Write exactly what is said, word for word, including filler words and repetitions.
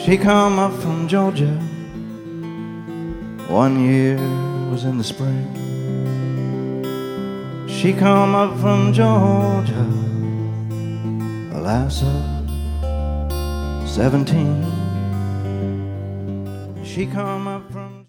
She come up from Georgia. One year was in the spring. She come up from Georgia, a lass of seventeen. She come up